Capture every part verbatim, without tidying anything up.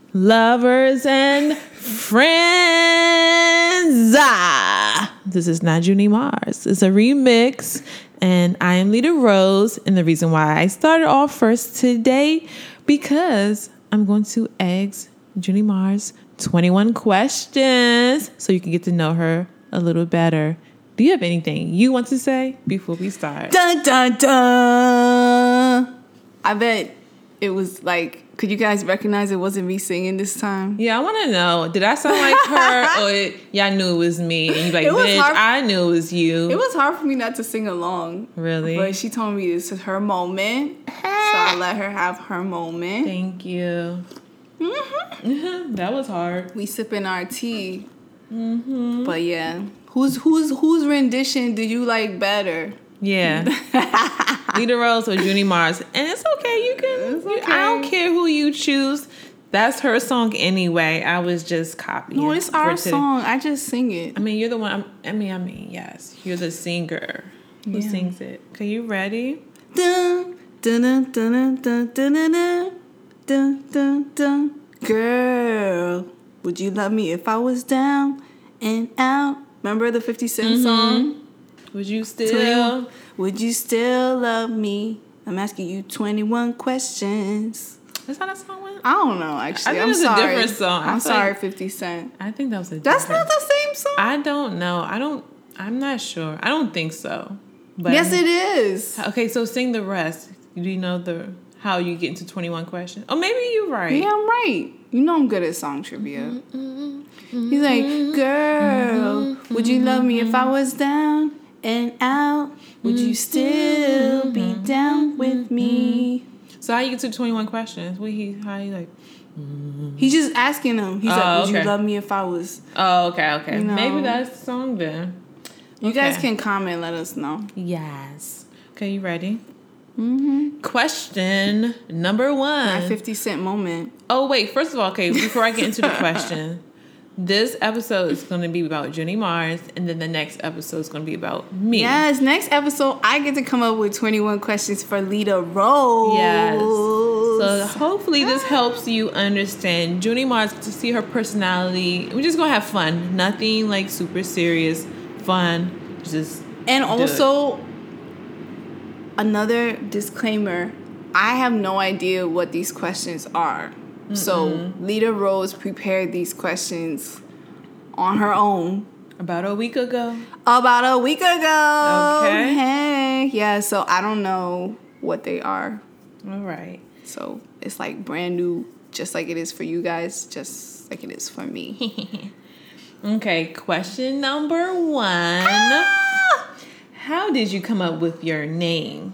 lovers and friends. Ah, this is not Junie Mars. It's a remix, and I am Lita Rose. And the reason why I started off first today, because I'm going to ask Junie Mars twenty-one questions so you can get to know her a little better. Do you have anything you want to say before we start? Dun, dun, dun. I bet it was like, could you guys recognize it wasn't me singing this time? Yeah, I want to know. Did I sound like her, or it, y'all knew it was me? And you like, bitch, hard. I knew it was you. It was hard for me not to sing along. Really? But she told me this is her moment, so I let her have her moment. Thank you. Mm-hmm. That was hard. We sipping our tea. Mm-hmm. But yeah, whose whose whose rendition did you like better? Yeah. Lita Rose or Junie Mars. And it's okay. You can. It's okay. I don't care who you choose. That's her song anyway. I was just copying. No, it's our song. I just sing it. I mean, you're the one. I mean, I mean, yes. You're the singer who yeah. sings it. Okay, you ready? Dun, dun, dun, dun, dun, dun, dun, dun, dun, dun. Girl, would you love me if I was down and out? Remember the fifty Cent mm-hmm. song? Would you still? Would you still love me? I'm asking you twenty-one questions. That's how that song went? I don't know, actually. I think I'm it's sorry. a different song. I'm sorry, like, fifty Cent. I think that was a That's different... not the same song? I don't know. I don't... I'm not sure. I don't think so. But yes, it is. Okay, so sing the rest. Do you know the how you get into twenty-one questions? Oh, maybe you're right. Yeah, I'm right. You know I'm good at song trivia. Mm-hmm. He's like, girl, mm-hmm. would you love me if I was down and out? Would you still be down with me? So how you get to twenty-one questions? What he how you like? He's just asking them. He's oh, like, would okay. you love me if I was? Oh, okay, okay. You know, maybe that's the song then. You okay. guys can comment, let us know. Yes. Okay, you ready? Mm-hmm. Question number one. My fifty Cent moment. Oh wait, first of all, okay, before I get into the question. This episode is going to be about Junie Mars, and then the next episode is going to be about me. Yes, next episode, I get to come up with twenty-one questions for Lita Rose. Yes. So hopefully this helps you understand Junie Mars, to see her personality. We're just going to have fun. Nothing like super serious. Fun. Just And also, another disclaimer, I have no idea what these questions are. Mm-mm. So Lita Rose prepared these questions on her own. About a week ago. About a week ago. Okay. Hey. Yeah, so I don't know what they are. All right. So it's like brand new, just like it is for you guys, just like it is for me. Okay, question number one. Ah! How did you come up with your name,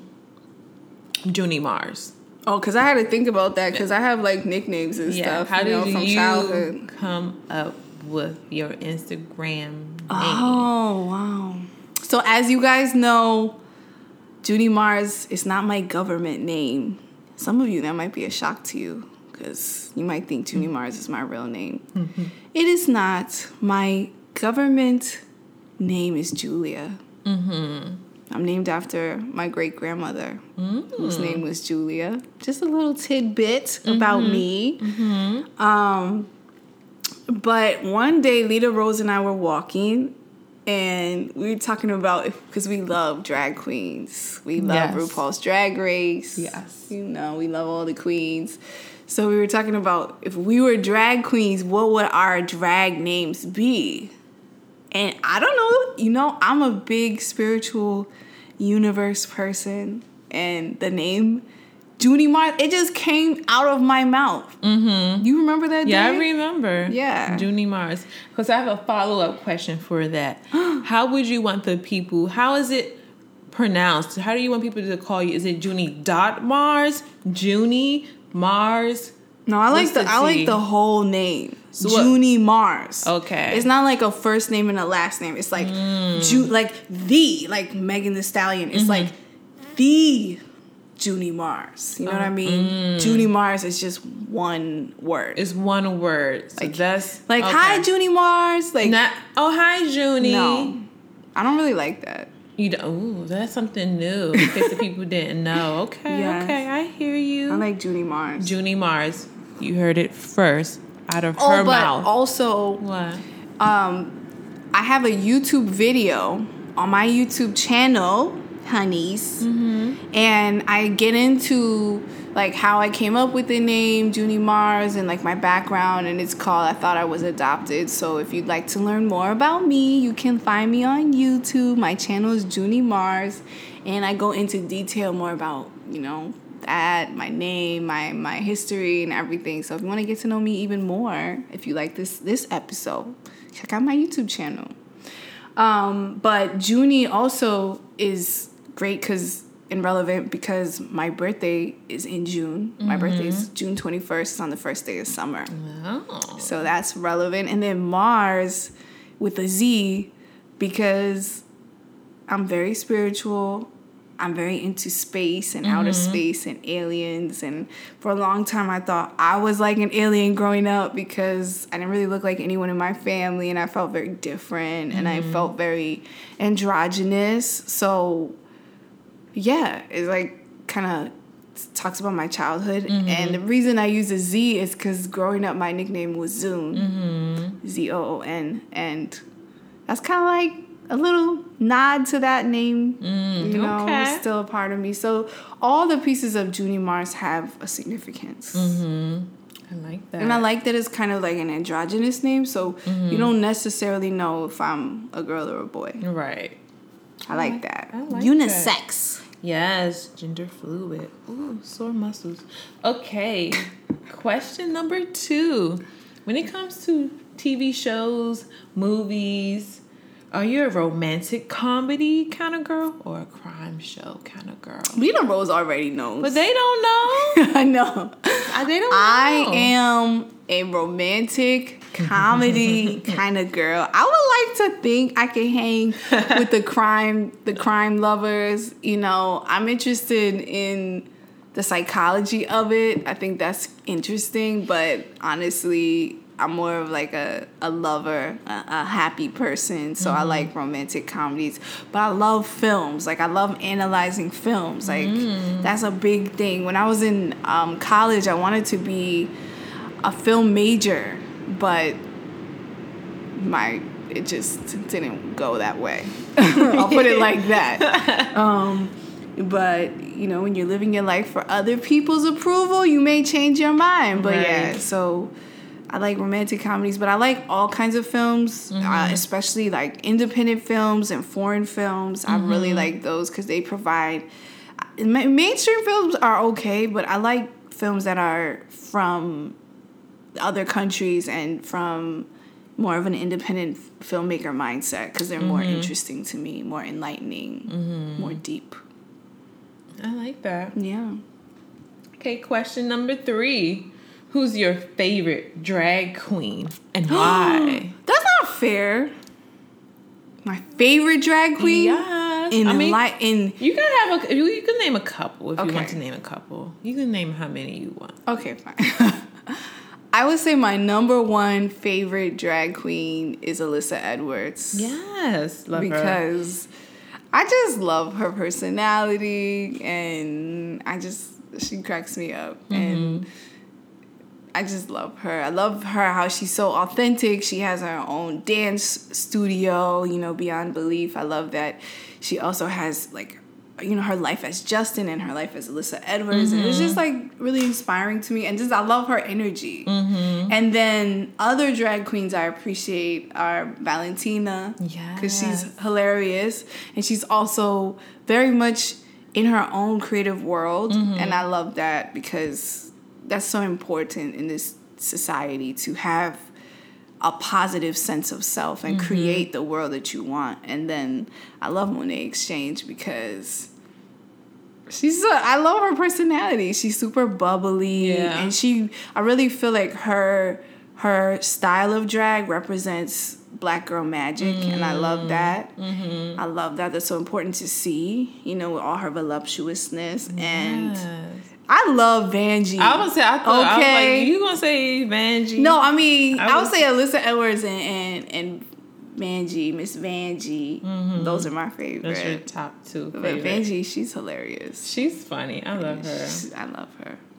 Junie Mars? Oh, because I had to think about that because I have like nicknames and yeah. stuff. How you did know, from you childhood. come up with your Instagram name? Oh, wow. So as you guys know, Junie Mars is not my government name. Some of you, that might be a shock to you because you might think Junie Mars is my real name. Mm-hmm. It is not. My government name is Julia. Mm-hmm. I'm named after my great-grandmother, mm. whose name was Julia. Just a little tidbit mm-hmm. about me. Mm-hmm. Um, but one day, Lita Rose and I were walking, and we were talking about, because we love drag queens. We love yes. RuPaul's Drag Race. Yes. You know, we love all the queens. So we were talking about, if we were drag queens, what would our drag names be? And I don't know, you know, I'm a big spiritual universe person. And the name Junie Mars, it just came out of my mouth. Mm-hmm. You remember that yeah, day? I remember. Yeah. Junie Mars. Because I have a follow-up question for that. How would you want the people, how is it pronounced? How do you want people to call you? Is it Junie dot Mars? Junie Mars? No, I like What's the, the I like T? the whole name. So Junie Mars. Okay. It's not like a first name and a last name. It's like mm. Ju- like the like Megan Thee Stallion. It's mm-hmm. like the Junie Mars. You know oh, what I mean? Mm. Junie Mars is just one word. It's one word. So like that's like okay. hi Junie Mars. Like not, oh hi Junie. No, I don't really like that. You don't, ooh, that's something new in case the people didn't know. Okay, yes. okay, I hear you. I like Junie Mars. Junie Mars. You heard it first out of Oh, her but mouth. also, What? um, I have a YouTube video on my YouTube channel, honeys, Mm-hmm. and I get into like how I came up with the name Junie Mars and like my background, and it's called I Thought I Was Adopted. So if you'd like to learn more about me, you can find me on YouTube. My channel is Junie Mars, and I go into detail more about, you know, that, my name, my my history and everything. So if you want to get to know me even more, if you like this this episode, check out my YouTube channel. Um, but Junie also is great because and relevant because my birthday is in June. Mm-hmm. My birthday is June twenty-first. It's on the first day of summer. Oh. So that's relevant. And then Mars with a Z because I'm very spiritual. I'm very into space and mm-hmm. outer space and aliens. And for a long time, I thought I was like an alien growing up because I didn't really look like anyone in my family. And I felt very different. Mm-hmm. And I felt very androgynous. So, yeah, it's like kind of talks about my childhood. Mm-hmm. And the reason I use a Z is because growing up, my nickname was Zoon. Mm-hmm. Z O O N. And that's kind of like a little nod to that name, mm, you know, okay. Still a part of me. So all the pieces of Junie Mars have a significance. Mm-hmm. I like that. And I like that it's kind of like an androgynous name, so mm-hmm. you don't necessarily know if I'm a girl or a boy. Right. I like that. I like unisex. That. Yes, gender fluid. Ooh, sore muscles. Okay, question number two. When it comes to T V shows, movies, are you a romantic comedy kind of girl or a crime show kind of girl? Lena Rose already knows. But they don't know. I know. I, they don't I know. I am a romantic comedy kind of girl. I would like to think I can hang with the crime, the crime lovers. You know, I'm interested in the psychology of it. I think that's interesting. But honestly, I'm more of like a, a lover, a, a happy person. So mm-hmm. I like romantic comedies. But I love films. Like, I love analyzing films. Like, mm. that's a big thing. When I was in um, college, I wanted to be a film major. But my it just didn't go that way. I'll put it like that. Um, but, you know, when you're living your life for other people's approval, you may change your mind. But, right. yeah, so I like romantic comedies, but I like all kinds of films, mm-hmm. uh, especially like independent films and foreign films. Mm-hmm. I really like those because they provide... Mainstream films are okay, but I like films that are from other countries and from more of an independent filmmaker mindset because they're mm-hmm. more interesting to me, more enlightening, mm-hmm. more deep. I like that. Yeah. Okay, question number three. Who's your favorite drag queen and why? That's not fair. My favorite drag queen? Yes. In I mean, li- in you can have a you can name a couple if okay. you want to name a couple. You can name how many you want. Okay, fine. I would say my number one favorite drag queen is Alyssa Edwards. Yes, love because her. Because I just love her personality and I just she cracks me up mm-hmm. and I just love her. I love her, how she's so authentic. She has her own dance studio, you know, beyond belief. I love that she also has, like, you know, her life as Justin and her life as Alyssa Edwards. Mm-hmm. And it's just, like, really inspiring to me. And just, I love her energy. Mm-hmm. And then other drag queens I appreciate are Valentina. Yes. Because she's hilarious. And she's also very much in her own creative world. Mm-hmm. And I love that because that's so important in this society to have a positive sense of self and mm-hmm. create the world that you want. And then I love Monet Exchange because she's a, I love her personality. She's super bubbly yeah. and she I really feel like her her style of drag represents Black girl magic mm. and I love that. Mm-hmm. I love that. That's so important to see, you know, with all her voluptuousness yes. and I love Vanjie. I was say I thought okay. I was like, you gonna say Vanjie? No, I mean I, I would say Alyssa Edwards and and, and Vanjie, Miss Vanjie. Mm-hmm. Those are my favorite. That's your top two. But Vanjie, she's hilarious. She's funny. I love her. She's, I love her.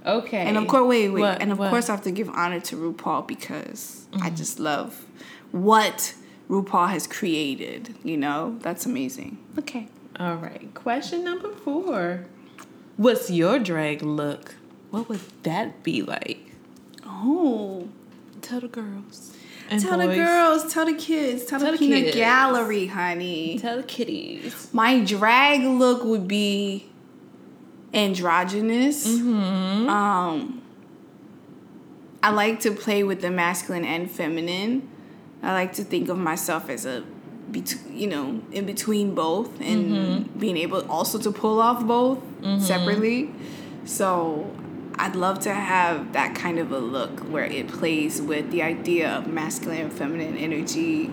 Okay. And of course, wait, wait. What? And of What? course, I have to give honor to RuPaul because I just love what RuPaul has created. You know, that's amazing. Okay. All right. Question number four. What's your drag look? What would that be like? Oh. Tell the girls. And Tell boys. the girls, tell the kids, tell, Tell the the peanut kids. gallery, honey. Tell the kitties. My drag look would be androgynous. Mm-hmm. Um, I like to play with the masculine and feminine. I like to think of myself as a, bet- you know, in between both, and Mm-hmm. being able also to pull off both Mm-hmm. separately. So I'd love to have that kind of a look where it plays with the idea of masculine and feminine energy,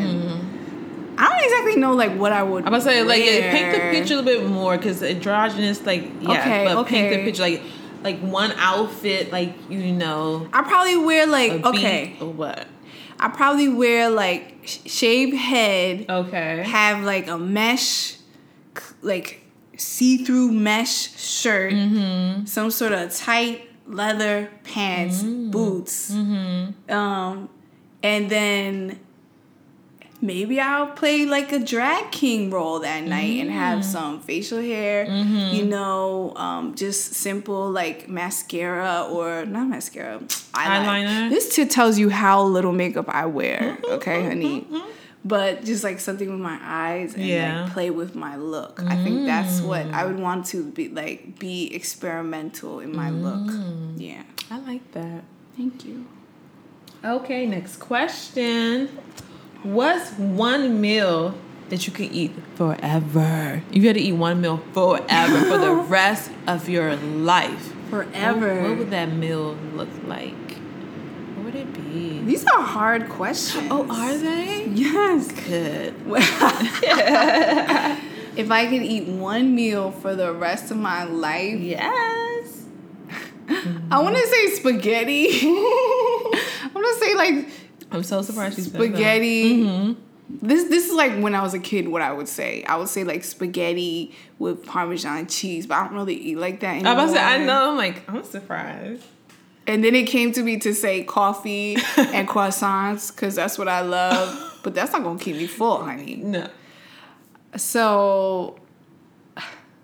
and I don't exactly know like what I would. I'm about to say, like, wear. paint the picture a little bit more, because androgynous, like, yeah, Okay, but okay. paint the picture, like, like one outfit, like, you know, I probably wear like a okay. beat or what? I probably wear like sh- shaved head, Okay. have like a mesh, c- like see-through mesh shirt, Mm-hmm. some sort of tight leather pants, Mm-hmm. boots, Mm-hmm. um, and then maybe I'll play like a drag king role that night and have some facial hair, Mm-hmm. you know, um, just simple like mascara or not mascara, eyeliner. Eyeliner. This t- tells you how little makeup I wear, Mm-hmm. okay, honey? But just like something with my eyes and Yeah. like play with my look. I think that's what I would want to be like, be experimental in my look. Yeah. I like that. Thank you. Okay, next question. What's one meal that you can eat forever? You got to eat one meal forever for the rest of your life. Forever. What, what would that meal look like? What would it be? These are hard questions. Oh, are they? Yes. Good. If I could eat one meal for the rest of my life, Yes. I want to say spaghetti. I want to say like I'm so surprised you said that. spaghetti. Mm-hmm. This this is like when I was a kid. What I would say, I would say like spaghetti with Parmesan cheese, but I don't really eat like that anymore. I was about to say, I know. I'm like, I'm surprised. And then it came to me to say coffee and croissants because that's what I love. But that's not gonna keep me full, honey. No. So I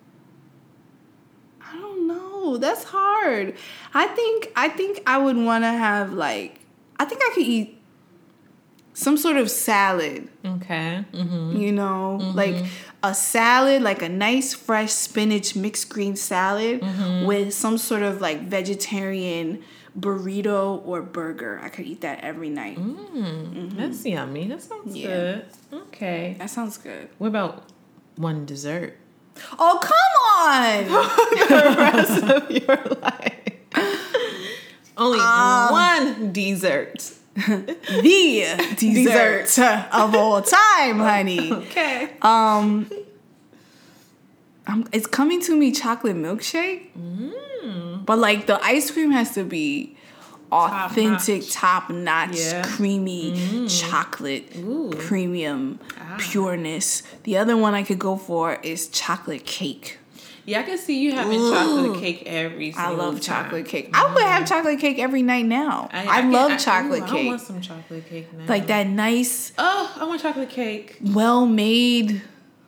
don't know. That's hard. I think I think I would want to have like I think I could eat some sort of salad. Okay. Mm-hmm. You know, like a salad, like a nice fresh spinach mixed green salad with some sort of like vegetarian burrito or burger. I could eat that every night. That's yummy. That sounds Yeah. good. Okay. That sounds good. What about one dessert? Oh, come on! The rest of your life. Only one dessert. The dessert of all time, honey. Okay. Um, I'm, it's coming to me chocolate milkshake, but like the ice cream has to be authentic, top notch, Yeah. creamy chocolate, Ooh. premium pureness. The other one I could go for is chocolate cake. Yeah, I can see you having chocolate cake every I single love time. chocolate cake. I would have chocolate cake every night now. I, can- love chocolate ooh, cake. I want some chocolate cake now. Like that nice, Oh, I want chocolate cake. well made,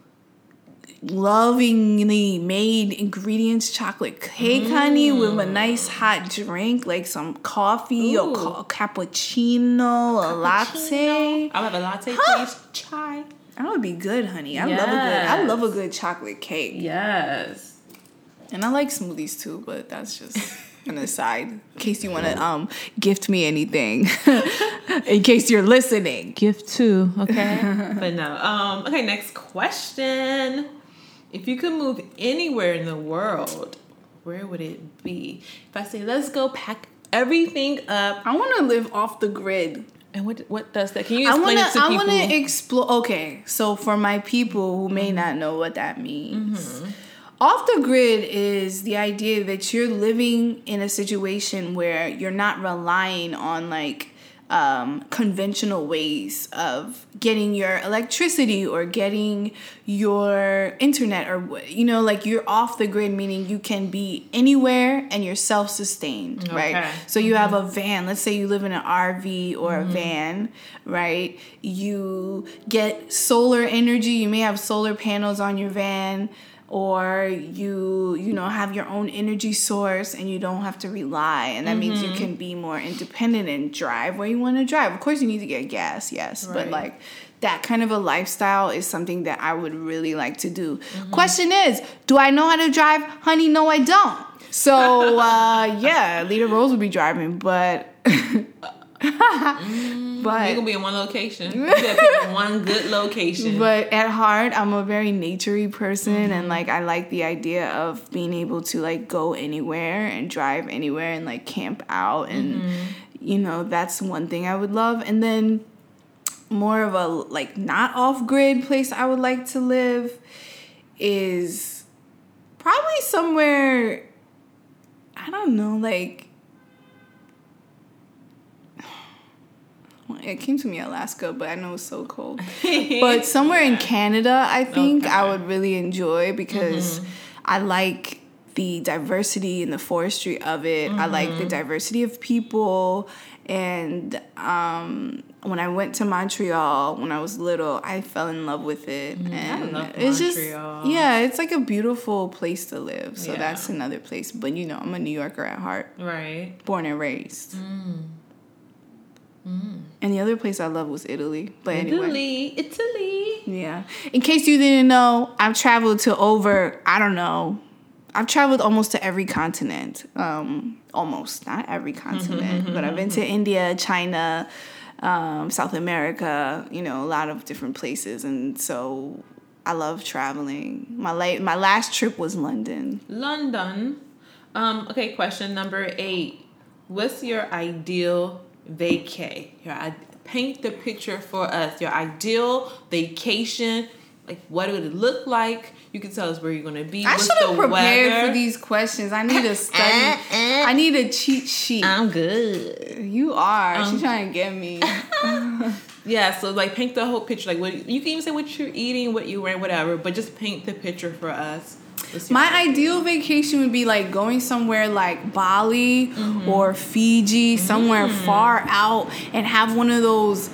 lovingly made ingredients chocolate cake, honey, with a nice hot drink, like some coffee Ooh. or ca- cappuccino, a latte. I'll have a latte, Huh. please. Chai. That would be good, honey. I love a good. I Yes. love a good chocolate cake, Yes. and I like smoothies too. But that's just an aside. In case you want to um gift me anything, in case you're listening. Gift too, okay? But no. Um, okay, next question. If you could move anywhere in the world, where would it be? If I say, let's go pack everything up, I want to live off the grid. and what what does that? Can you I explain wanna, it to I people? want to explore. Okay, so for my people who may not know what that means, off the grid is the idea that you're living in a situation where you're not relying on like um, conventional ways of getting your electricity or getting your internet, or, you know, like you're off the grid, meaning you can be anywhere and you're self-sustained, okay. right? So you mm-hmm. have a van. Let's say you live in an R V or mm-hmm. a van, right? You get solar energy. You may have solar panels on your van, or you, you know, have your own energy source and you don't have to rely. And that mm-hmm. means you can be more independent and drive where you want to drive. Of course, you need to get gas, yes. Right. But, like, that kind of a lifestyle is something that I would really like to do. Mm-hmm. Question is, do I know how to drive? Honey, no, I don't. So, uh, yeah, Lita Rose would be driving, but... mm, but you're gonna be in one location. You gotta pick one good location. But at heart, I'm a very naturey person, mm-hmm. and like I like the idea of being able to like go anywhere and drive anywhere and like camp out, and mm-hmm. you know, that's one thing I would love. And then more of a like not off grid place I would like to live is probably somewhere, I don't know, like. It came to me Alaska, but I know it's so cold. But somewhere yeah. in Canada, I think okay. I would really enjoy, because mm-hmm. I like the diversity and the forestry of it. Mm-hmm. I like the diversity of people. And um, when I went to Montreal when I was little, I fell in love with it. Mm-hmm. And I love it's Montreal. Just, yeah, it's like a beautiful place to live. So yeah. that's another place. But, you know, I'm a New Yorker at heart. Right. Born and raised. Mm. Mm. And the other place I love was Italy. But Italy, anyway. Italy. Yeah. In case you didn't know, I've traveled to over, I don't know, I've traveled almost to every continent. Um, almost, not every continent. Mm-hmm, but I've been to India, China, um, South America, you know, a lot of different places. And so I love traveling. My, la- my last trip was London. London. Um, okay, question number eight. What's your ideal vacay? Your paint the picture for us. Your ideal vacation. Like, what would it look like? You can tell us where you're gonna be. I should have prepared weather. for these questions. I need a study. I need a cheat sheet. I'm good. You are. Um, She's trying to get me. Yeah. So like, paint the whole picture. Like, what you can even say what you're eating, what you're wearing, whatever. But just paint the picture for us. My ideal vacation would be like going somewhere like Bali mm-hmm. or Fiji, somewhere mm-hmm. far out, and have one of those,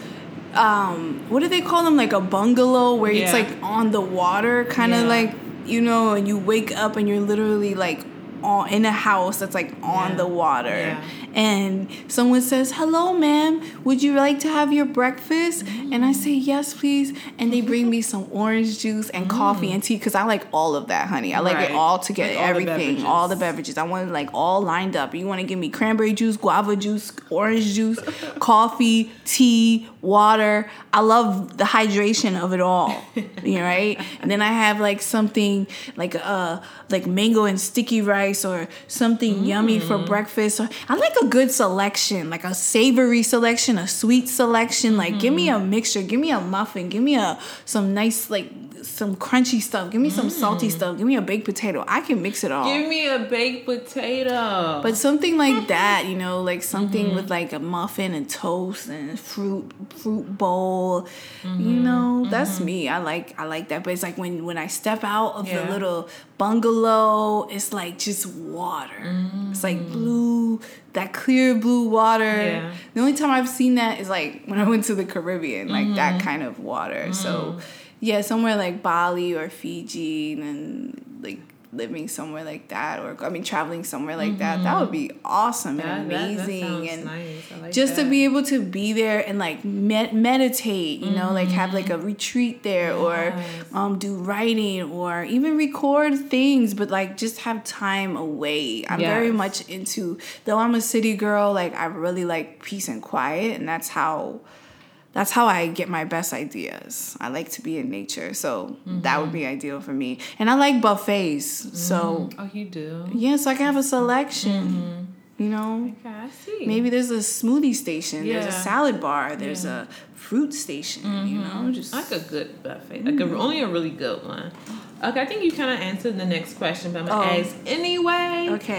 um, what do they call them? Like a bungalow where yeah. it's like on the water, kind of yeah. like, you know, and you wake up and you're literally like on, in a house that's like on yeah. the water. Yeah. And someone says, "Hello, ma'am, would you like to have your breakfast?" Mm. And I say, "Yes, please." And they bring me some orange juice and mm. coffee and tea, because I like all of that, honey. I like right. it all together, like everything, all the, all the beverages. I want it like all lined up. You want to give me cranberry juice, guava juice, orange juice, coffee, tea, water. I love the hydration of it all, you know, right? And then I have like something like uh like mango and sticky rice, or something mm. yummy for breakfast. Or I like a good selection, like a savory selection, a sweet selection. Like, mm-hmm. give me a mixture, give me a muffin, give me a some nice, like, some crunchy stuff, give me some mm. salty stuff, give me a baked potato. I can mix it all. Give me a baked potato. But something like that, you know, like something mm-hmm. with like a muffin and toast and fruit fruit bowl. Mm-hmm. You know, that's mm-hmm. me. I like I like that. But it's like when when I step out of yeah. the little bungalow, it's like just water. Mm-hmm. It's like blue, that clear blue water. Yeah. The only time I've seen that is like when I went to the Caribbean, like mm-hmm. that kind of water. Mm-hmm. So yeah, somewhere like Bali or Fiji, and like living somewhere like that, or I mean traveling somewhere like mm-hmm. that. That would be awesome that, and amazing, that, that and nice. I like just that. To be able to be there and like med- meditate, you mm-hmm. know, like have like a retreat there, yes. or um, do writing, or even record things, but like just have time away. I'm yes. very much into, though I'm a city girl, like I really like peace and quiet, and that's how. That's how I get my best ideas. I like to be in nature. So mm-hmm. that would be ideal for me. And I like buffets. Mm-hmm. So oh, you do? Yeah, so I can have a selection. Mm-hmm. You know? Okay, I see. Maybe there's a smoothie station. Yeah. There's a salad bar. There's yeah. a fruit station. Mm-hmm. You know? Just like a good buffet. Like mm-hmm. a, only a really good one. Okay, I think you kind of answered the next question, but I'm going to oh. ask anyway. Okay.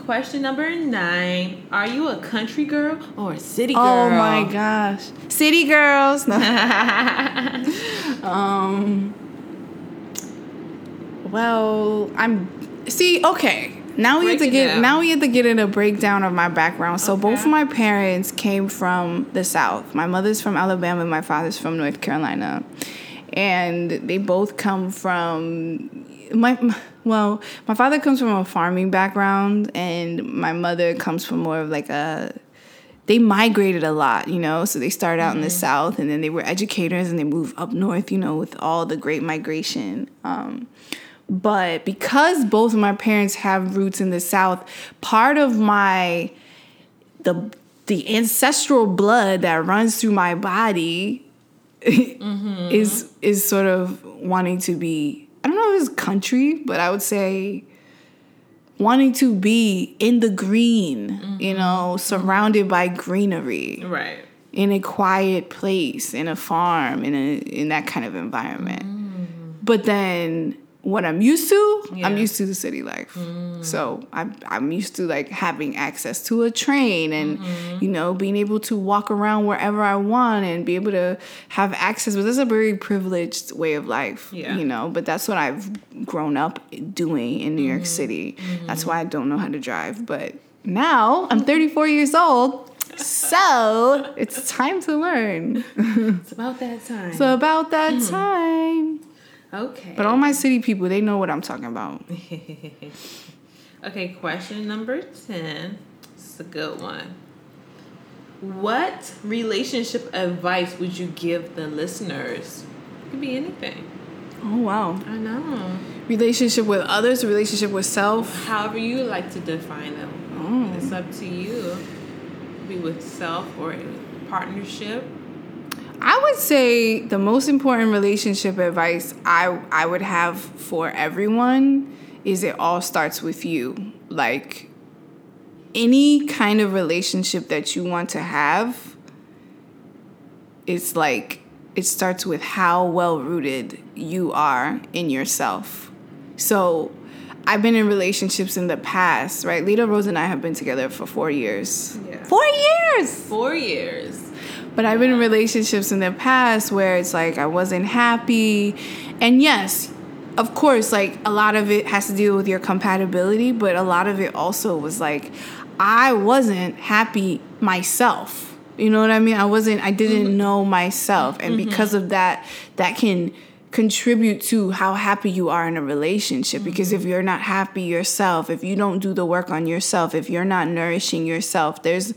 question number nine. Are you a country girl or a city girl? Oh my gosh. City girls. No. um Well, I'm see, okay. Now we Break have to it get down. now we have to get in a breakdown of my background. So Okay. both of my parents came from the South. My mother's from Alabama, my father's from North Carolina. And they both come from my well, my father comes from a farming background and my mother comes from more of like a they migrated a lot, you know, so they started out mm-hmm. in the South and then they were educators and they moved up north, you know, with all the great migration. Um But because both of my parents have roots in the South, part of my the the ancestral blood that runs through my body mm-hmm. is is sort of wanting to be, I don't know if it's country, but I would say wanting to be in the green, mm-hmm. you know, surrounded by greenery. Right. In a quiet place, in a farm, in a in that kind of environment. Mm. But then what I'm used to, yeah. I'm used to the city life. Mm. So I'm I'm used to like having access to a train and mm-hmm. you know being able to walk around wherever I want and be able to have access. But that's a very privileged way of life, yeah. you know. But that's what I've grown up doing in New mm-hmm. York City. Mm-hmm. That's why I don't know how to drive. But now I'm thirty-four years old, so it's time to learn. It's about that time. So about that mm-hmm. time. Okay. But all my city people, they know what I'm talking about. Okay, question number ten. This is a good one. What relationship advice would you give the listeners? It could be anything. Oh, wow. I know. Relationship with others, relationship with self. However you like to define them. Oh. It's up to you. It could be with self or partnership. I would say the most important relationship advice I I would have for everyone is it all starts with you. Like any kind of relationship that you want to have, it's like it starts with how well rooted you are in yourself. So I've been in relationships in the past, right? Lita Rose and I have been together for four years. Yeah. Four years! Four years. But I've been in relationships in the past where it's like I wasn't happy. And yes, of course, like a lot of it has to deal with your compatibility, but a lot of it also was like I wasn't happy myself. You know what I mean? I wasn't, I didn't mm-hmm. know myself. And mm-hmm. because of that, that can contribute to how happy you are in a relationship. Mm-hmm. Because if you're not happy yourself, if you don't do the work on yourself, if you're not nourishing yourself, there's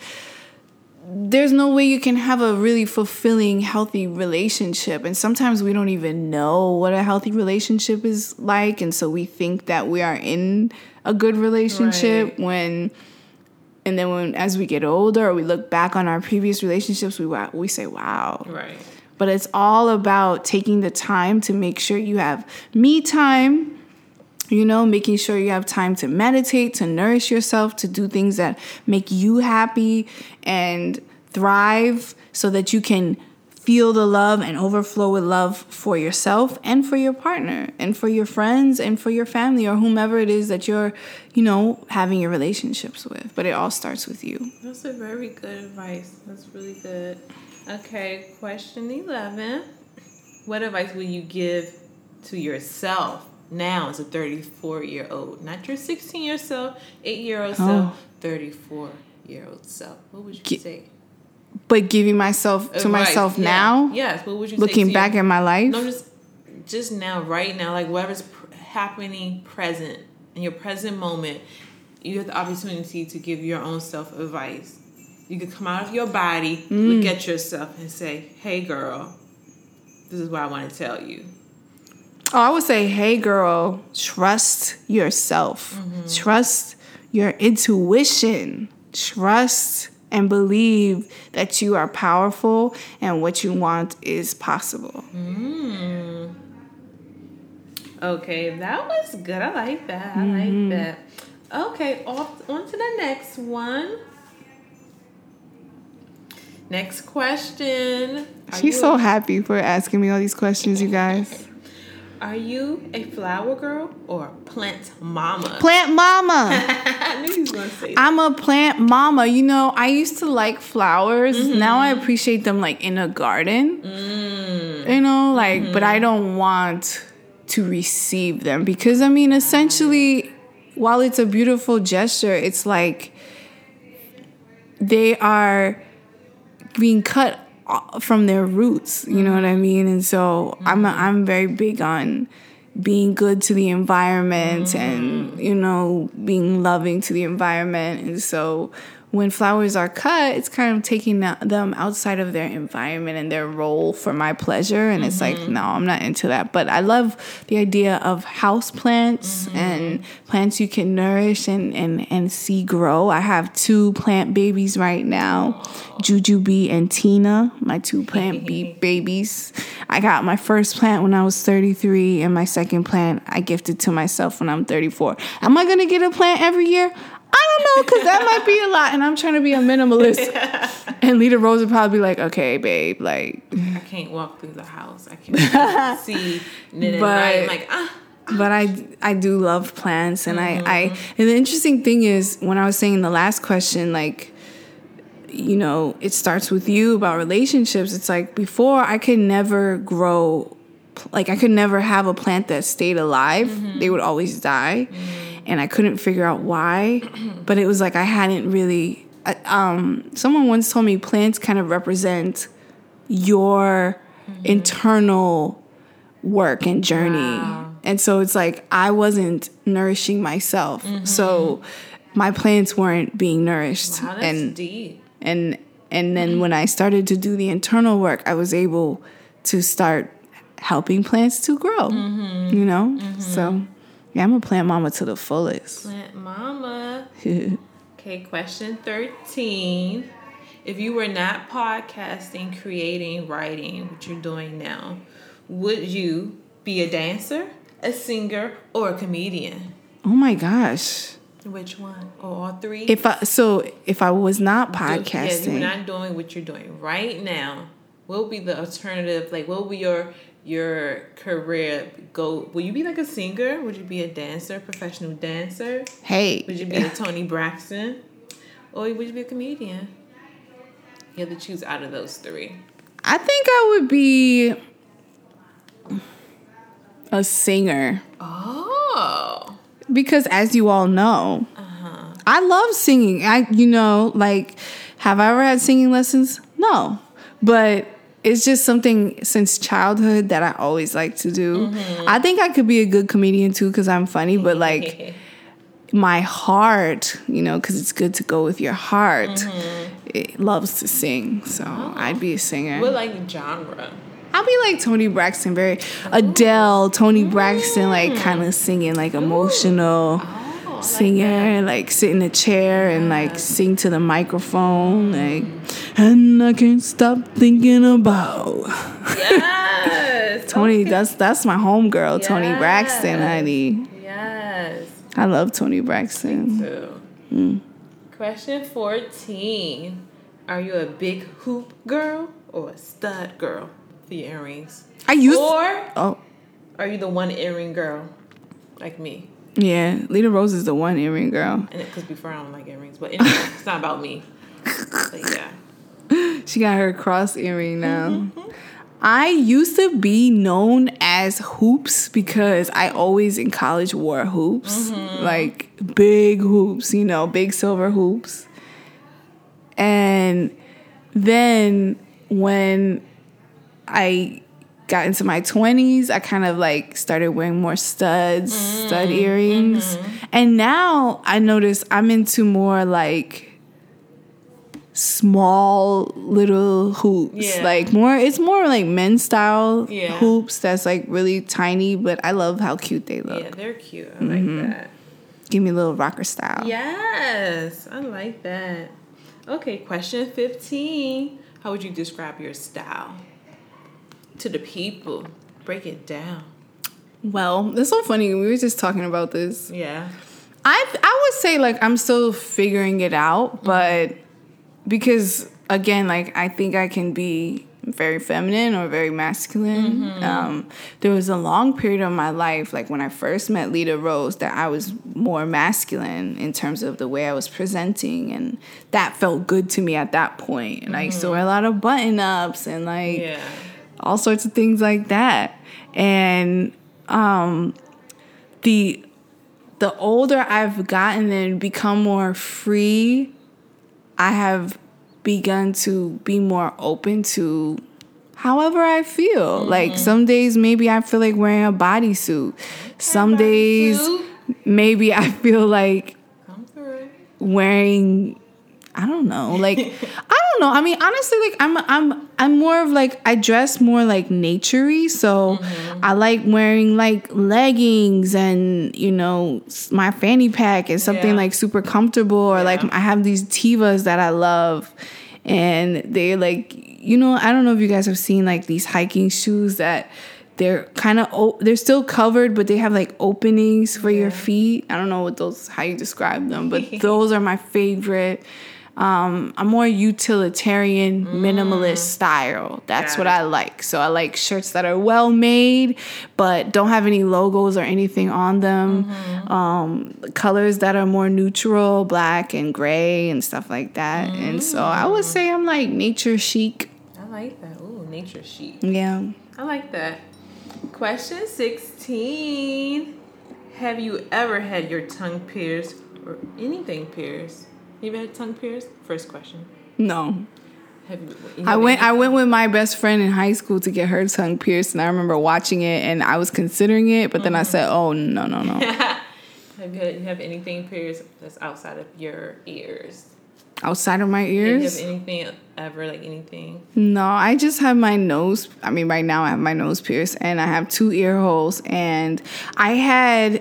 there's no way you can have a really fulfilling, healthy relationship. And sometimes we don't even know what a healthy relationship is like. And so we think that we are in a good relationship right. when, and then when, as we get older or we look back on our previous relationships, we, we say, wow. Right. But it's all about taking the time to make sure you have me time, you know, making sure you have time to meditate, to nourish yourself, to do things that make you happy and thrive so that you can feel the love and overflow with love for yourself and for your partner and for your friends and for your family or whomever it is that you're, you know, having your relationships with. But it all starts with you. That's a very good advice. That's really good. Okay, question eleven. What advice will you give to yourself now as a thirty-four-year-old? Not your sixteen-year self, eight-year-old oh. self, thirty-four-year-old self. What would you G- say? But giving myself to advice. myself yeah. now? Yes. What would you Looking say to back your, at my life? No, just, just now, right now, like whatever's pr- happening present, in your present moment, you have the opportunity to give your own self advice. You could come out of your body, mm. look at yourself and say, hey, girl, this is what I want to tell you. Oh, I would say, hey, girl, trust yourself. Mm-hmm. Trust your intuition. Trust and believe that you are powerful and what you want is possible. Mm. Okay, that was good. I like that. I mm-hmm. like that. Okay, off, on to the next one. Next question. Are She's so happy for asking me all these questions, you guys. Are you a flower girl or a plant mama? Plant mama. I knew he was going to say that. I'm a plant mama. You know, I used to like flowers. Mm-hmm. Now I appreciate them like in a garden. Mm. You know, like, mm-hmm. but I don't want to receive them because, I mean, essentially, while it's a beautiful gesture, it's like they are being cut from their roots, you know what I mean? And so mm-hmm. I'm I'm very big on being good to the environment mm-hmm. and, you know, being loving to the environment. And so when flowers are cut, it's kind of taking them outside of their environment and their role for my pleasure. And mm-hmm. it's like, no, I'm not into that. But I love the idea of house plants mm-hmm. and plants you can nourish and, and, and see grow. I have two plant babies right now, Jujubee and Tina, my two plant bee babies. I got my first plant when I was thirty-three, and my second plant I gifted to myself when I'm thirty-four. Am I going to get a plant every year? I don't know, because that might be a lot, and I'm trying to be a minimalist. Yeah. And Lita Rose would probably be like, okay, babe, like... I can't walk through the house. I can't see knit but, at night. I'm like, ah. But I, I do love plants, and mm-hmm. I, I... And the interesting thing is, when I was saying the last question, like, you know, it starts with you about relationships. It's like, before, I could never grow... Like, I could never have a plant that stayed alive. Mm-hmm. They would always die. Mm-hmm. And I couldn't figure out why, but it was like I hadn't really... Um, someone once told me plants kind of represent your mm-hmm. internal work and journey. Wow. And so it's like I wasn't nourishing myself. Mm-hmm. So my plants weren't being nourished. Wow, that's and, deep. And, and then mm-hmm. when I started to do the internal work, I was able to start helping plants to grow, mm-hmm. you know? Mm-hmm. So... Yeah, I'm a plant mama to the fullest. Plant mama. Okay, question thirteen. If you were not podcasting, creating, writing, what you're doing now, would you be a dancer, a singer, or a comedian? Oh my gosh. Which one? Or all three? If I so if I was not podcasting. Yeah, you're not doing what you're doing right now. What would be the alternative? Like, what would be your your career go? Will you be like a singer? Would you be a dancer, professional dancer? Hey. Would you be a Toni Braxton? Or would you be a comedian? You have to choose out of those three. I think I would be a singer. Oh. Because as you all know, uh-huh. I love singing. I, you know, like, have I ever had singing lessons? No. But it's just something since childhood that I always like to do. Mm-hmm. I think I could be a good comedian too because I'm funny, but like my heart, you know, because it's good to go with your heart, mm-hmm. it loves to sing. So oh. I'd be a singer. What like genre? I'll be like Toni Braxton, very Adele, Toni Braxton, like kind of singing like emotional. Oh. Singer, like, like sit in a chair and like sing to the microphone, like, and I can't stop thinking about. Yes, Toni. Okay. That's that's my homegirl, yes. Toni Braxton, honey. Yes, I love Toni Braxton. Me too. Mm. Question fourteen: are you a big hoop girl or a stud girl for your earrings? I used or oh, are you the one earring girl like me? Yeah, Lita Rose is the one earring girl. And because before I don't like earrings, but anyway, it's not about me. But yeah, she got her cross earring now. Mm-hmm. I used to be known as hoops because I always in college wore hoops, mm-hmm. like big hoops, you know, big silver hoops. And then when I got into my twenties, I kind of like started wearing more studs, mm-hmm. stud earrings. Mm-hmm. And now I notice I'm into more like small little hoops. Yeah. Like more, it's more like men's style yeah. hoops that's like really tiny, but I love how cute they look. Yeah, they're cute. I mm-hmm. like that. Give me a little rocker style. Yes, I like that. Okay, question fifteen. How would you describe your style to the people? Break it down. Well, that's so funny. We were just talking about this. Yeah. I I would say like I'm still figuring it out, but because again, like I think I can be very feminine or very masculine. Mm-hmm. Um, there was a long period of my life, like when I first met Lita Rose, that I was more masculine in terms of the way I was presenting, and that felt good to me at that point. And mm-hmm. I used to wear a lot of button-ups and like yeah. all sorts of things like that. And um, the the older I've gotten and become more free, I have begun to be more open to however I feel. Mm-hmm. Like some days maybe I feel like wearing a bodysuit. Some days maybe I feel like wearing, I don't know, like I don't know. I mean, honestly, like I'm I'm I'm more of like, I dress more like nature-y, so mm-hmm. I like wearing like leggings and, you know, my fanny pack is something yeah. like super comfortable, or yeah. like I have these Tevas that I love, and they're like, you know, I don't know if you guys have seen like these hiking shoes that they're kind of o- they're still covered, but they have like openings for yeah. your feet. I don't know what those, how you describe them, but those are my favorite. Um, I'm more utilitarian, mm. minimalist style. That's Got what it. I like. So I like shirts that are well made, but don't have any logos or anything on them. Mm-hmm. Um, colors that are more neutral, black and gray and stuff like that. Mm. And so I would say I'm like nature chic. I like that. Ooh, nature chic. Yeah. I like that. Question sixteen. Have you ever had your tongue pierced or anything pierced? You ever had tongue pierced? First question. No. Have you, you I went. I went with my best friend in high school to get her tongue pierced, and I remember watching it, and I was considering it, but mm-hmm. then I said, "Oh no, no, no." have you had, have anything pierced that's outside of your ears? Outside of my ears? Do you have anything ever, like anything? No, I just have my nose. I mean, right now I have my nose pierced, and I have two ear holes, and I had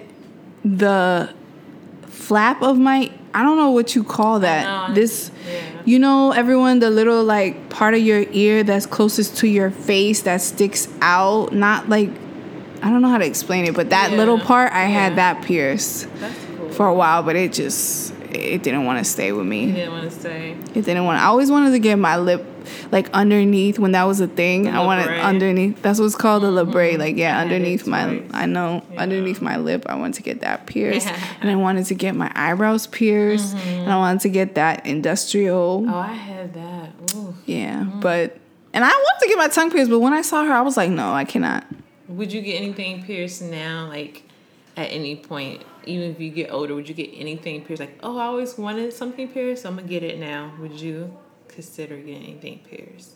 the flap of my, I don't know what you call that. This, yeah. You know, everyone, the little like part of your ear that's closest to your face that sticks out. Not like, I don't know how to explain it, but that yeah. little part, I yeah. had that pierced That's cool. For a while, but it just, it didn't want to stay with me. It didn't want to stay. It didn't want. I always wanted to get my lip like underneath when that was a thing. The I wanted labrae. Underneath. That's what's called the labrae. Mm-hmm. Like yeah, I underneath my. Twice. I know yeah. underneath my lip. I wanted to get that pierced, and I wanted to get my eyebrows pierced, mm-hmm. and I wanted to get that industrial. Oh, I had that. Ooh. Yeah, mm-hmm. but and I wanted to get my tongue pierced, but when I saw her, I was like, no, I cannot. Would you get anything pierced now, like at any point? Even if you get older, would you get anything pierced? Like, oh, I always wanted something pierced, so I'm going to get it now. Would you consider getting anything pierced?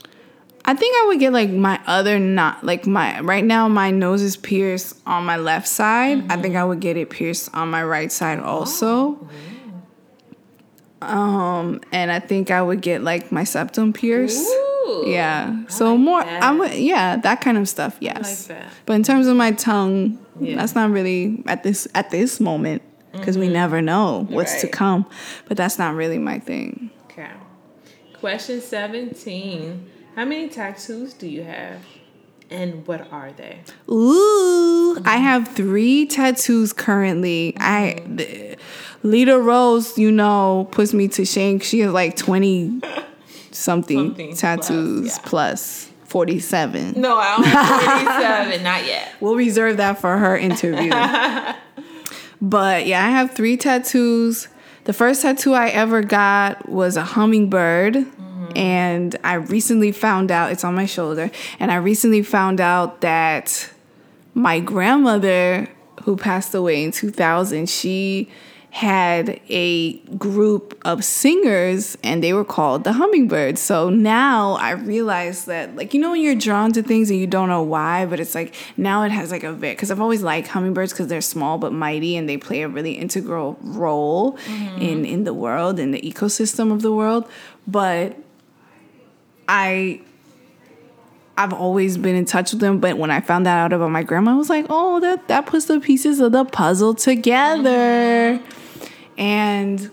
I think I would get, like, my other not... Like, my... Right now, my nose is pierced on my left side. Mm-hmm. I think I would get it pierced on my right side also. Oh. Um, and I think I would get, like, my septum pierced. Ooh, yeah. I so like more... That. I would... Yeah, that kind of stuff, yes. I like that. But in terms of my tongue... Yeah. That's not really at this at this moment because mm-hmm. we never know what's right. to come. But that's not really my thing. Okay. Question seventeen. How many tattoos do you have? And what are they? Ooh, mm-hmm. I have three tattoos currently. Mm-hmm. I Lita Rose, you know, puts me to shame. She has like twenty something, something tattoos plus. Yeah. plus. forty-seven. No, I don't have forty-seven. Not yet. We'll reserve that for her interview. But yeah, I have three tattoos. The first tattoo I ever got was a hummingbird. Mm-hmm. And I recently found out, it's on my shoulder, and I recently found out that my grandmother, who passed away in two thousand, she had a group of singers and they were called the Hummingbirds. So now I realize that, like, you know, when you're drawn to things and you don't know why, but it's like now it has like a bit, because I've always liked hummingbirds because they're small but mighty and they play a really integral role mm-hmm. in, in the world, in the ecosystem of the world. But I... I've always been in touch with them, but when I found that out about my grandma, I was like, oh, that, that puts the pieces of the puzzle together. Mm-hmm. And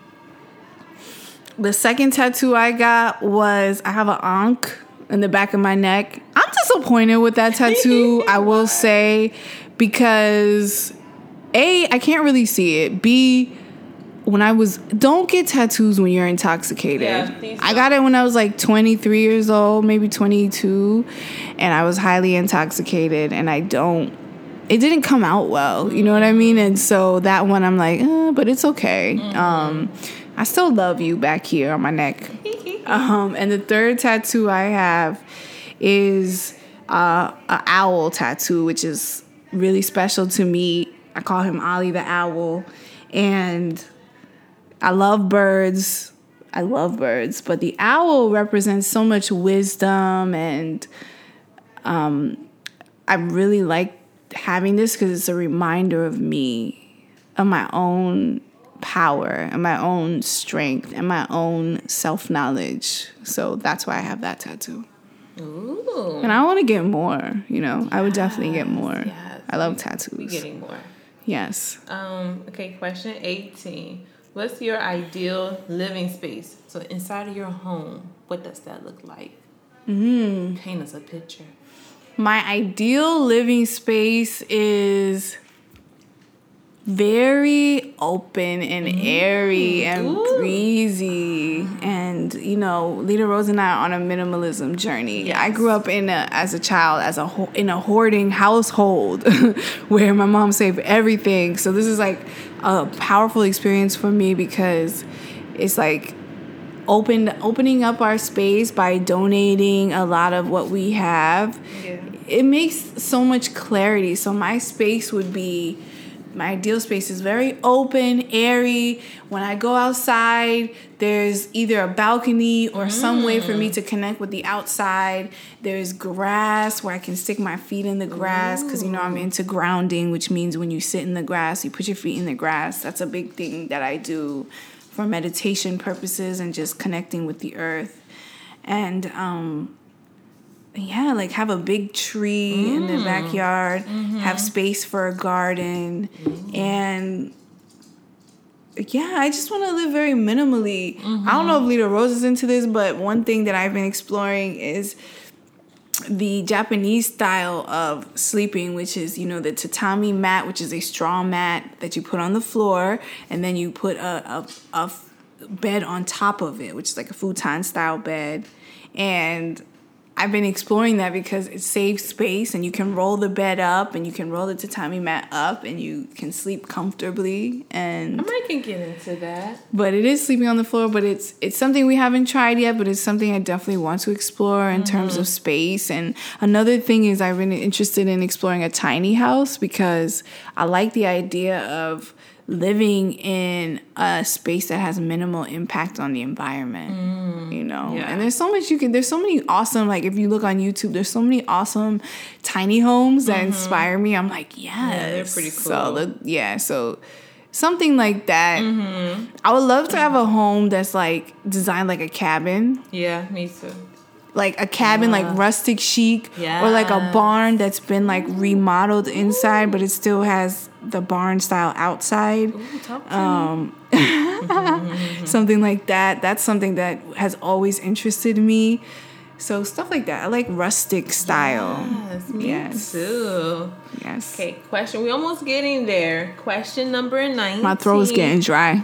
the second tattoo I got was, I have an ankh in the back of my neck. I'm disappointed with that tattoo, I will say, because A, I can't really see it. B, when I was, don't get tattoos when you're intoxicated. Yeah, I got it when I was like twenty-three years old, maybe twenty-two, and I was highly intoxicated, and I don't, it didn't come out well, you know what I mean? And so that one I'm like, eh, but it's okay. Mm-hmm. Um, I still love you back here on my neck. um, and the third tattoo I have is uh, an owl tattoo, which is really special to me. I call him Ollie the Owl, and I love birds. I love birds, but the owl represents so much wisdom, and um, I really like having this because it's a reminder of me, of my own power and my own strength and my own self-knowledge. So that's why I have that tattoo. Ooh. And I want to get more, you know. Yes, I would definitely get more. Yes. I love tattoos. We're getting more. Yes. Um, okay, question eighteen. What's your ideal living space? So inside of your home, what does that look like? Mm. Paint us a picture. My ideal living space is very open and mm. airy and Ooh. breezy. And, you know, Lita Rose and I are on a minimalism journey. Yes. I grew up in a, as a child as a ho- in a hoarding household where my mom saved everything. So this is like a powerful experience for me because it's like opened opening up our space by donating a lot of what we have. Yeah. It makes so much clarity. So my space would be, my ideal space is very open, airy. When I go outside, there's either a balcony or mm. some way for me to connect with the outside. There's grass where I can stick my feet in the grass because, you know, I'm into grounding, which means when you sit in the grass, you put your feet in the grass. That's a big thing that I do for meditation purposes and just connecting with the earth. And, um... yeah, like have a big tree mm. in the backyard, mm-hmm. have space for a garden, mm. and yeah, I just want to live very minimally. Mm-hmm. I don't know if Lita Rose is into this, but one thing that I've been exploring is the Japanese style of sleeping, which is, you know, the tatami mat, which is a straw mat that you put on the floor, and then you put a, a, a bed on top of it, which is like a futon style bed. And I've been exploring that because it saves space and you can roll the bed up and you can roll the tatami mat up and you can sleep comfortably. And I might can get into that. But it is sleeping on the floor, but it's it's something we haven't tried yet, but it's something I definitely want to explore in mm-hmm. terms of space. And another thing is I've been interested in exploring a tiny house because I like the idea of living in a space that has minimal impact on the environment, mm, you know? Yeah. And there's so much you can, there's so many awesome, like if you look on YouTube, there's so many awesome tiny homes that mm-hmm. inspire me. I'm like, yes. Yeah, they're pretty cool. So, the, yeah, so something like that. Mm-hmm. I would love to have a home that's like designed like a cabin. Yeah, me too. Like a cabin, yeah. like rustic chic, yes. or like a barn that's been like remodeled inside, but it still has the barn style outside. Ooh, top um, something like that. That's something that has always interested me. So stuff like that. I like rustic style. Yes, me yes. too. Yes. Okay, question. We're almost getting there. Question number nineteen. My throat's getting dry.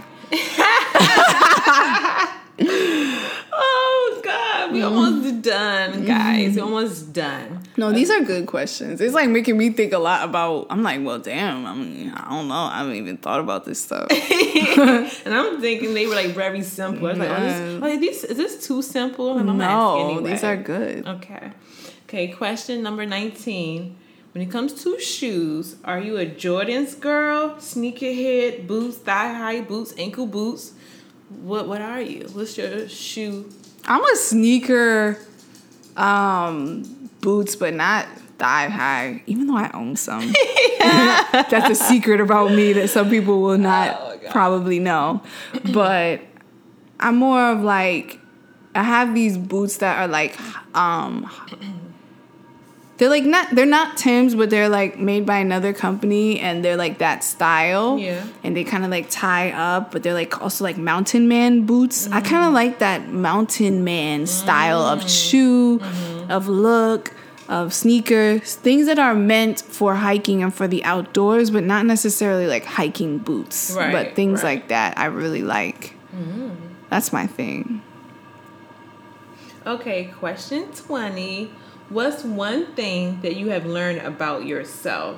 Oh God, we almost done, guys. We almost done. No, these are good questions. It's like making me think a lot about. I'm like, well, damn. I mean, I don't know. I haven't even thought about this stuff. And I'm thinking they were like very simple. I was like, oh, this, oh, these, is this too simple? And I'm no, anyway. These are good. Okay. Okay. Question number nineteen. When it comes to shoes, are you a Jordans girl, sneakerhead, boots, thigh high boots, ankle boots? What what are you? What's your shoe? I'm a sneaker, um, boots, but not thigh high. Even though I own some, that's a secret about me that some people will not oh, probably know. But I'm more of like, I have these boots that are like, um. They're like not they're not Tim's, but they're like made by another company and they're like that style. Yeah. And they kind of like tie up, but they're like also like mountain man boots. Mm. I kind of like that mountain man style mm. of shoe, mm-hmm. of look. of sneakers, things that are meant for hiking and for the outdoors, but not necessarily like hiking boots. Right, but things right. like that I really like. Mm-hmm. That's my thing. Okay, question twenty. What's one thing that you have learned about yourself?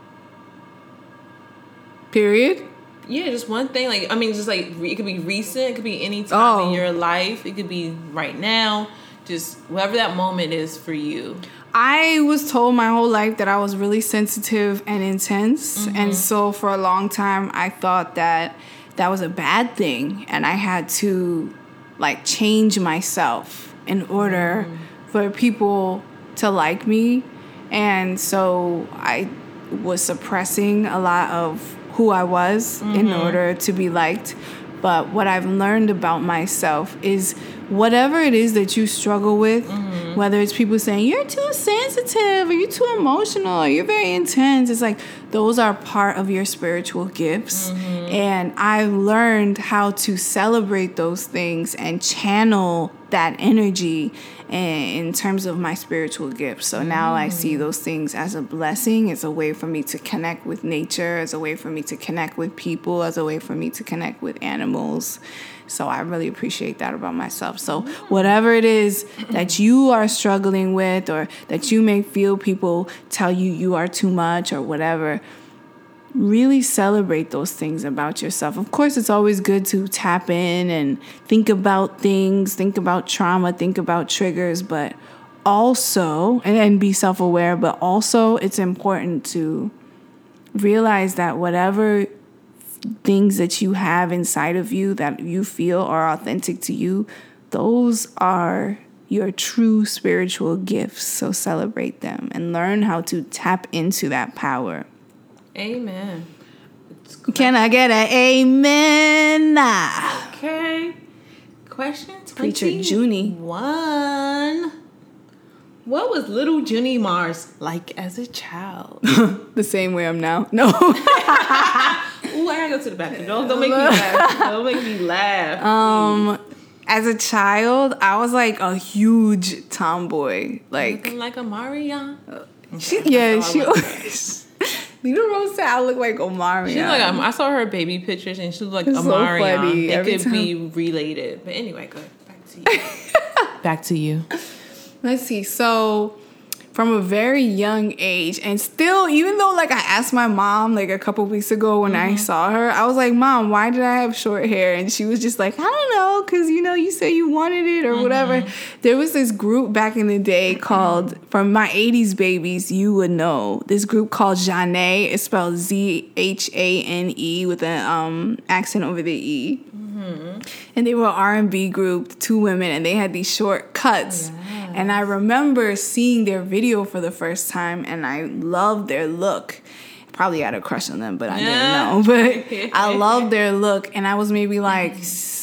Period. Yeah, just one thing. Like, I mean, just like, it could be recent. It could be any time Oh. in your life. It could be right now. Just whatever that moment is for you. I was told my whole life that I was really sensitive and intense. Mm-hmm. And so for a long time, I thought that that was a bad thing. And I had to, like, change myself in order mm. for people to like me. And so I was suppressing a lot of who I was mm-hmm. in order to be liked. But what I've learned about myself is whatever it is that you struggle with, mm-hmm. whether it's people saying you're too sensitive or you're too emotional or you're very intense, it's like those are part of your spiritual gifts. Mm-hmm. And I learned how to celebrate those things and channel that energy in terms of my spiritual gifts. So now mm. I see those things as a blessing. It's a way for me to connect with nature, as a way for me to connect with people, as a way for me to connect with animals. So I really appreciate that about myself. So whatever it is that you are struggling with, or that you may feel people tell you you are too much or whatever, really celebrate those things about yourself. Of course, it's always good to tap in and think about things, think about trauma, think about triggers, but also, and, and be self-aware, but also it's important to realize that whatever things that you have inside of you that you feel are authentic to you, those are your true spiritual gifts. So celebrate them and learn how to tap into that power. Amen. Can I get an amen? Okay. Question Preacher Junie. One. What was little Junie Mars like as a child? The same way I'm now. No. Ooh, I gotta go to the bathroom. Don't, don't make me laugh. Don't make me laugh. Um, as a child, I was like a huge tomboy. Like, looking like a Marion. She, yeah, she. Lita Rose said I look like Omarion. She's like, um, I saw her baby pictures and she looked like it's Omarion. So funny. They Every could time. be related. But anyway, go back to you. Back to you. Let's see. So, from a very young age, and still, even though like I asked my mom like a couple weeks ago when mm-hmm. I saw her, I was like, Mom, why did I have short hair? And she was just like, I don't know, because you know, you said you wanted it or mm-hmm. whatever. There was this group back in the day called, from my eighties babies, you would know, this group called Zhane. It's spelled Z H A N E with an um, accent over the E. Mm-hmm. And they were an R and B group, two women, and they had these short cuts. Yeah. And I remember seeing their video for the first time, and I loved their look. Probably had a crush on them, but I yeah. didn't know. But I loved their look, and I was maybe like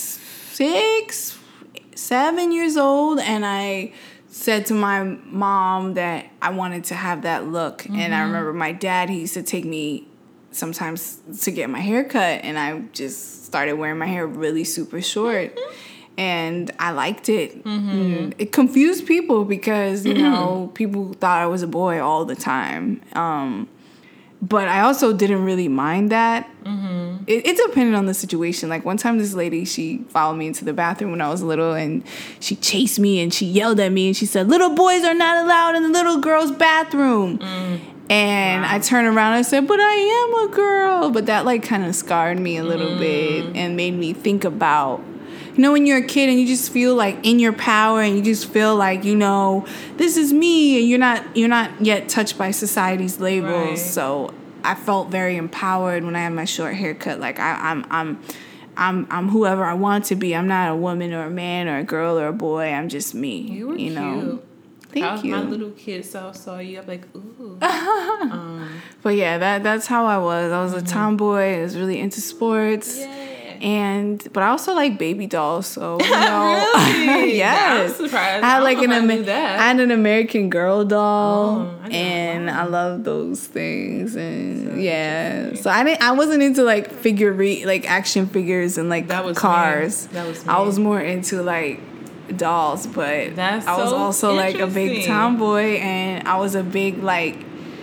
six, seven years old, and I said to my mom that I wanted to have that look. Mm-hmm. And I remember my dad, he used to take me sometimes to get my hair cut, and I just started wearing my hair really super short. Mm-hmm. And I liked it. Mm-hmm. It confused people because, you know, people thought I was a boy all the time. Um, but I also didn't really mind that. Mm-hmm. It, it depended on the situation. Like one time this lady, she followed me into the bathroom when I was little and she chased me and she yelled at me and she said, little boys are not allowed in the little girl's bathroom. Mm. And wow. I turned around and I said, but I am a girl. But that like kind of scarred me a little mm. bit and made me think about, you know, when you're a kid and you just feel like in your power and you just feel like, you know, this is me and you're not you're not yet touched by society's labels. Right. So I felt very empowered when I had my short haircut. Like I, I'm I'm I'm I'm whoever I want to be. I'm not a woman or a man or a girl or a boy. I'm just me. You were you know? Cute. Thank I, you. My little kid self saw you. I'm like, ooh. um, but yeah, that that's how I was. I was mm-hmm. a tomboy. I was really into sports. Yeah. And but I also like baby dolls, so you know, really? yes. I'm surprised. I had like I an Amer- I had an American Girl doll, oh, I and know. I love those things, and so yeah. So I didn't. I wasn't into like figure like action figures and like that was cars. Me. That was. Me. I was more into like dolls, but That's I was so also like a big interesting. tomboy, and I was a big like.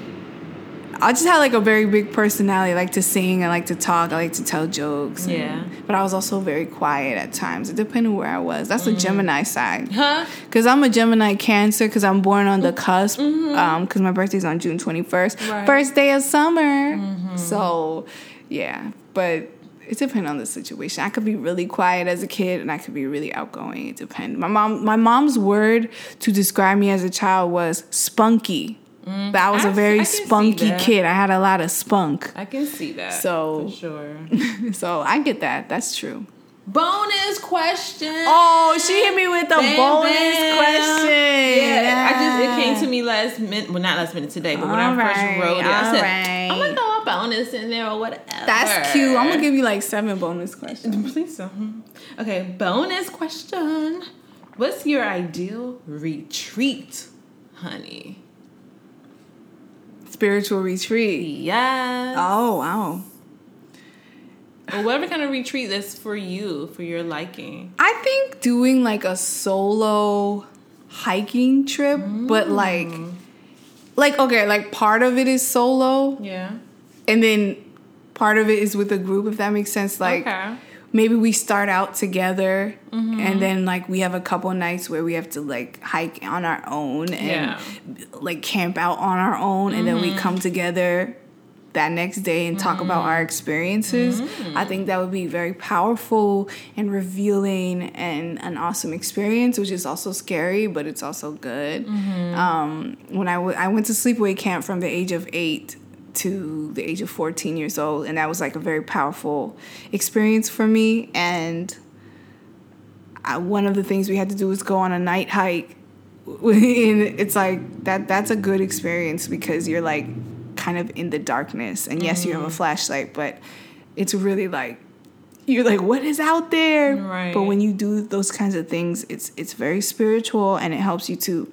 I just had like a very big personality. I like to sing. I like to talk. I like to tell jokes. and- Yeah. But I was also very quiet at times. It depended where I was. That's the Gemini side. Huh? Because I'm a Gemini Cancer because I'm born on the cusp. Um, because my birthday's on June twenty-first. Right. First day of summer. So, yeah. But it depends on the situation. I could be really quiet as a kid and I could be really outgoing. It depends. My mom, my mom's word to describe me as a child was spunky. But I was I a see- very I can see spunky that. kid. I had a lot of spunk. I can see that. So- for sure. So I get that. That's true. Bonus question. Oh, she hit me with a Bam, bonus bam. question. Yeah, I just it came to me last minute. Well, not last minute today, but when I All first right, wrote it, I all said, right. "I'm gonna throw a bonus in there or whatever." That's cute. I'm gonna give you like seven bonus questions. Please so. Okay, bonus question. What's your ideal retreat, honey? Spiritual retreat. Yes. Oh wow. Or whatever kind of retreat that's for you, for your liking. I think doing like a solo hiking trip, but like, like okay, like part of it is solo, Yeah. and then part of it is with a group. If that makes sense, like. Okay. Maybe we start out together and then like we have a couple nights where we have to like hike on our own and Yeah. like camp out on our own and then we come together that next day and talk about our experiences. I think that would be very powerful and revealing and an awesome experience, which is also scary, but it's also good. Um, when I, w- I went to sleepaway camp from the age of eight to the age of fourteen years old, and that was like a very powerful experience for me. And I, one of the things we had to do was go on a night hike, and it's like that that's a good experience because you're like kind of in the darkness, and yes, you have a flashlight, but it's really like you're like, what is out there? Right. But when you do those kinds of things, it's it's very spiritual, and it helps you to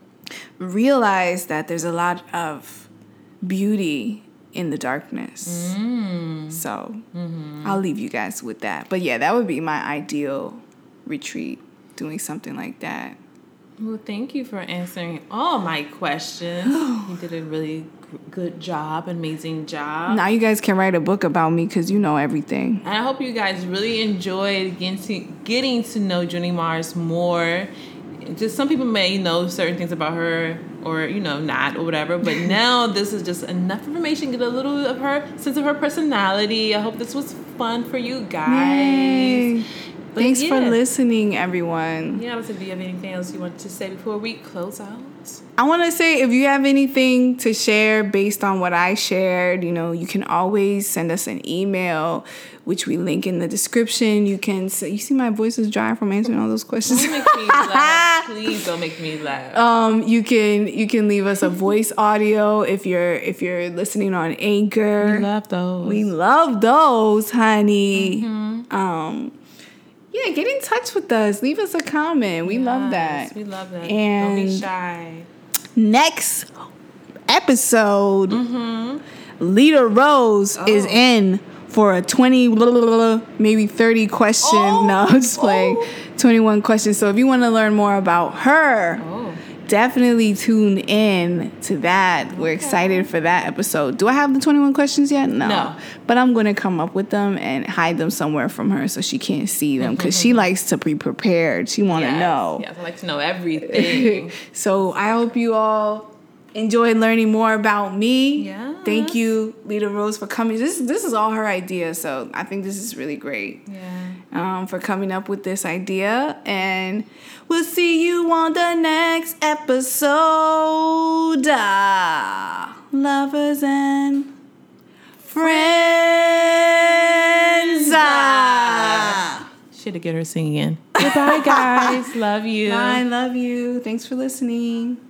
realize that there's a lot of beauty in the darkness. Mm. So I'll leave you guys with that. But yeah, that would be my ideal retreat, doing something like that. Well, thank you for answering all my questions. You did a really g- good job, amazing job. Now you guys can write a book about me because you know everything. And I hope you guys really enjoyed getting to, getting to know Junie Mars more. Just some people may know certain things about her or, you know, not or whatever. But now this is just enough information. Get a little of her sense of her personality. I hope this was fun for you guys. Yay. But Thanks for yeah. listening, everyone. Yeah, so do you have anything else you want to say before we close out? I want to say if you have anything to share based on what I shared, you know, you can always send us an email, which we link in the description. You can say, you see my voice is dry from answering all those questions. Don't make me laugh. Please don't make me laugh. Um, you can you can leave us a voice audio if you're if you're listening on Anchor. We love those. We love those, honey. Mm-hmm. Um, yeah, get in touch with us. Leave us a comment. We love Yes, that. We love that. And don't be shy. next episode, Mm-hmm. Lita Rose Oh. is in for a twenty, maybe thirty question. Oh. No, I'm just playing. Oh. twenty-one questions. So if you want to learn more about her, Oh. definitely tune in to that. We're excited for that episode. Do I have the twenty-one questions yet? No. No. But I'm going to come up with them and hide them somewhere from her so she can't see them because she likes to be prepared. She want to Yes, know. Yes, I like to know everything. So I hope you all enjoyed learning more about me. Yes. Thank you, Lita Rose, for coming. This this is all her idea, so I think this is really great. Yeah. Um, for coming up with this idea, and we'll see you on the next episode. Ah, lovers and friends. Ah. Should have get her singing. Goodbye, guys. Love you. I love you. Thanks for listening.